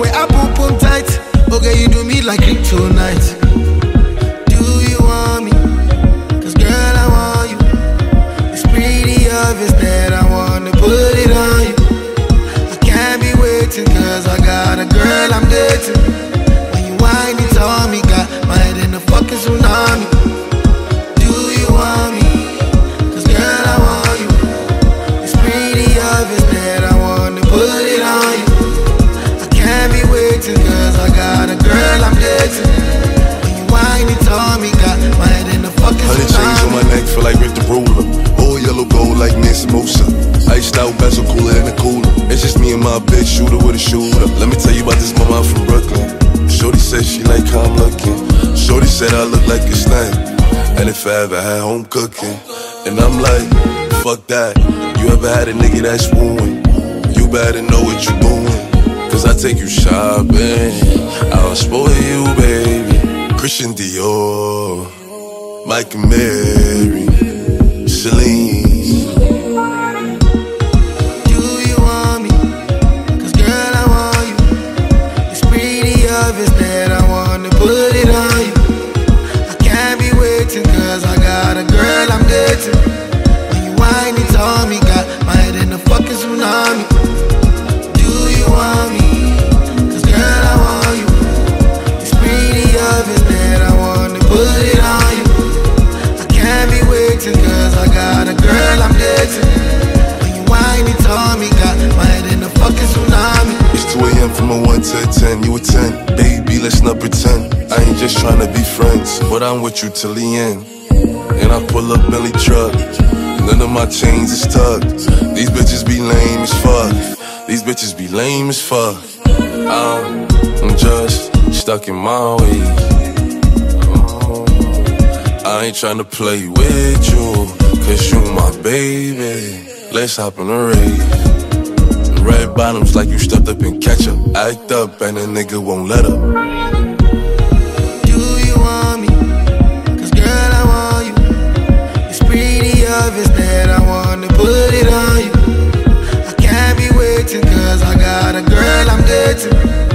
way I poop on tight. Okay, you do me like kryptonite. Do you want me? Cause girl, I want you. It's pretty obvious that I wanna put it on you. I can't be waiting cause I got a girl I'm dating. When you whine it on me, got my head in the fucking tsunami. Do you want me? Cause girl, I want you. It's pretty obvious that I wanna put it on you. I can't be waiting cause I got a girl I'm dating. When you whine it on me, got my head in the fucking tsunami. 100 chains on my neck, feel like Rick the Ruler. All yellow gold like Nancy Mosa. Iced out bezel cooler in the cooler. It's just me and my bitch, shooter with a shooter. Let me tell you about this mama from Brooklyn. Shorty said she like how I'm looking. Shorty said I look like a snack. And if I ever had home cooking. And I'm like, fuck that. You ever had a nigga that's wooing? You better know what you doing. Cause I take you shopping. I'll spoil you, baby. Christian Dior, Mike and Mary, Celine. Do you want me? Cause girl, I want you. It's pretty obvious that I wanna put it on you. I can't be waiting cause I got a girl I'm dating. When you whine it on me, got my head in the fucking tsunami. Do you want me? Cause girl, I want you. It's pretty obvious that I wanna put it on you. I can't be waiting cause I got a girl I'm dating. When you whine it on me, got my head in the fucking tsunami. It's 2 a.m. from a 1 to a 10, you a 10. Baby, let's not pretend. I ain't just tryna be friends, but I'm with you till the end. And I pull up Billy truck. None of my chains is tucked. These bitches be lame as fuck. These bitches be lame as fuck. I'm just stuck in my ways. I ain't tryna play with you, cause you my baby. Let's hop in a rave. Red bottoms like you stepped up in ketchup. Act up and a nigga won't let up. Do you want me? Cause girl, I want you. It's pretty obvious that I wanna put it on you. I can't be waiting cause I got a girl I'm dating.